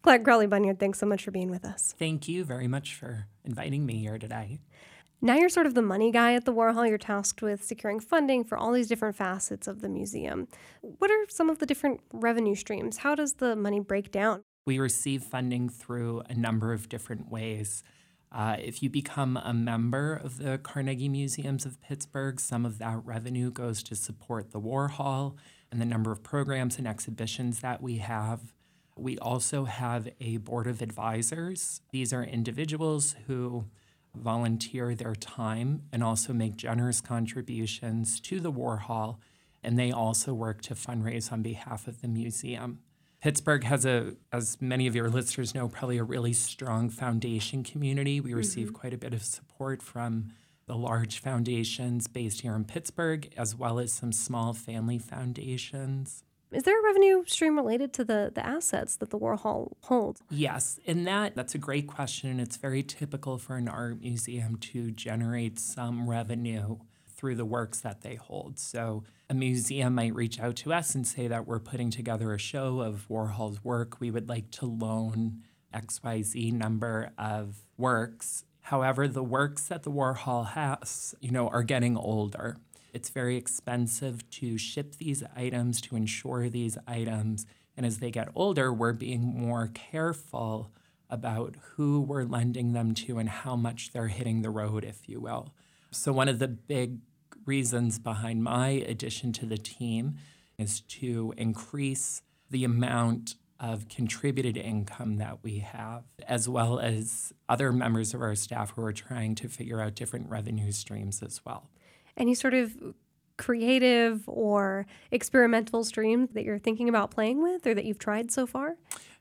Clark Crowley-Bunyard, thanks so much for being with us. Thank you very much for inviting me here today. Now you're sort of the money guy at the Warhol. You're tasked with securing funding for all these different facets of the museum. What are some of the different revenue streams? How does the money break down? We receive funding through a number of different ways. If you become a member of the Carnegie Museums of Pittsburgh, some of that revenue goes to support the Warhol and the number of programs and exhibitions that we have. We also have a board of advisors. These are individuals who volunteer their time and also make generous contributions to the Warhol, and they also work to fundraise on behalf of the museum. Pittsburgh has as many of your listeners know, probably a really strong foundation community. We receive quite a bit of support from the large foundations based here in Pittsburgh, as well as some small family foundations. Is there a revenue stream related to the assets that the Warhol holds? Yes, and that's a great question, and it's very typical for an art museum to generate some revenue through the works that they hold. So a museum might reach out to us and say that we're putting together a show of Warhol's work. We would like to loan XYZ number of works. However, the works that the Warhol has, are getting older. It's very expensive to ship these items, to insure these items. And as they get older, we're being more careful about who we're lending them to and how much they're hitting the road, if you will. So one of the big reasons behind my addition to the team is to increase the amount of contributed income that we have, as well as other members of our staff who are trying to figure out different revenue streams as well. Any sort of creative or experimental streams that you're thinking about playing with or that you've tried so far?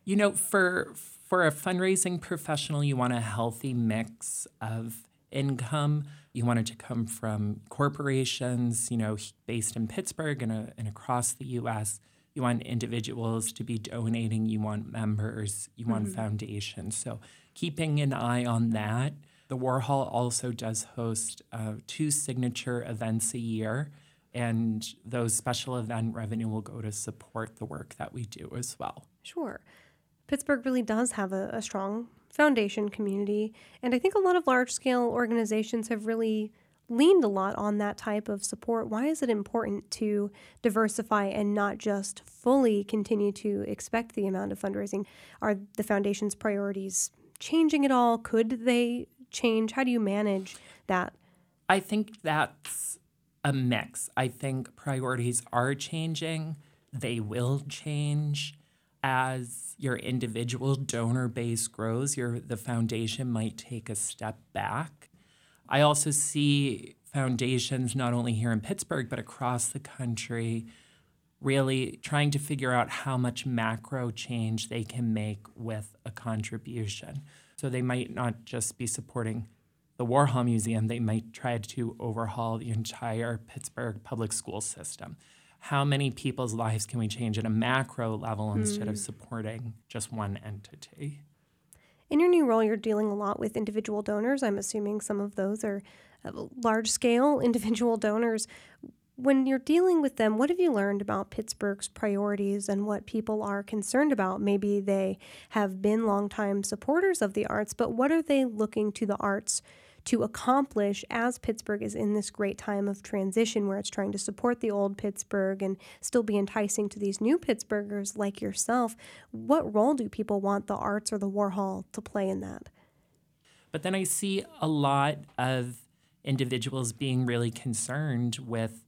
For a fundraising professional, you want a healthy mix of income. You want it to come from corporations, based in Pittsburgh and across the U.S. You want individuals to be donating. You want members. You want foundations. So keeping an eye on that. The Warhol also does host 2 signature events a year, and those special event revenue will go to support the work that we do as well. Sure. Pittsburgh really does have a strong foundation community, and I think a lot of large-scale organizations have really leaned a lot on that type of support. Why is it important to diversify and not just fully continue to expect the amount of fundraising? Are the foundation's priorities changing at all? Could they change? How do you manage that? I think that's a mix. I think priorities are changing. They will change as your individual donor base grows. The foundation might take a step back. I also see foundations not only here in Pittsburgh but across the country really trying to figure out how much macro change they can make with a contribution. So they might not just be supporting the Warhol Museum, they might try to overhaul the entire Pittsburgh public school system. How many people's lives can we change at a macro level instead of supporting just one entity? In your new role, you're dealing a lot with individual donors. I'm assuming some of those are large-scale individual donors. When you're dealing with them, what have you learned about Pittsburgh's priorities and what people are concerned about? Maybe they have been longtime supporters of the arts, but what are they looking to the arts to accomplish as Pittsburgh is in this great time of transition where it's trying to support the old Pittsburgh and still be enticing to these new Pittsburghers like yourself? What role do people want the arts or the Warhol to play in that? But then I see a lot of individuals being really concerned with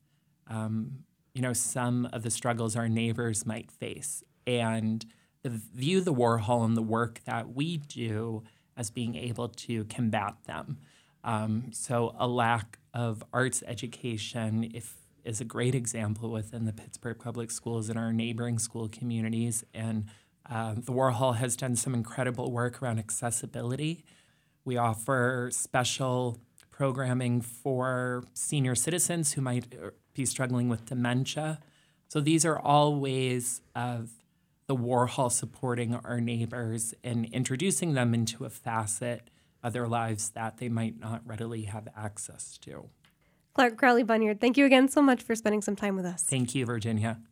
some of the struggles our neighbors might face, and view the Warhol and the work that we do as being able to combat them. So a lack of arts education is a great example within the Pittsburgh Public Schools and our neighboring school communities. And the Warhol has done some incredible work around accessibility. We offer special programming for senior citizens who might be struggling with dementia. So these are all ways of the Warhol supporting our neighbors and introducing them into a facet of their lives that they might not readily have access to. Clark Crowley-Bunyard, thank you again so much for spending some time with us. Thank you, Virginia.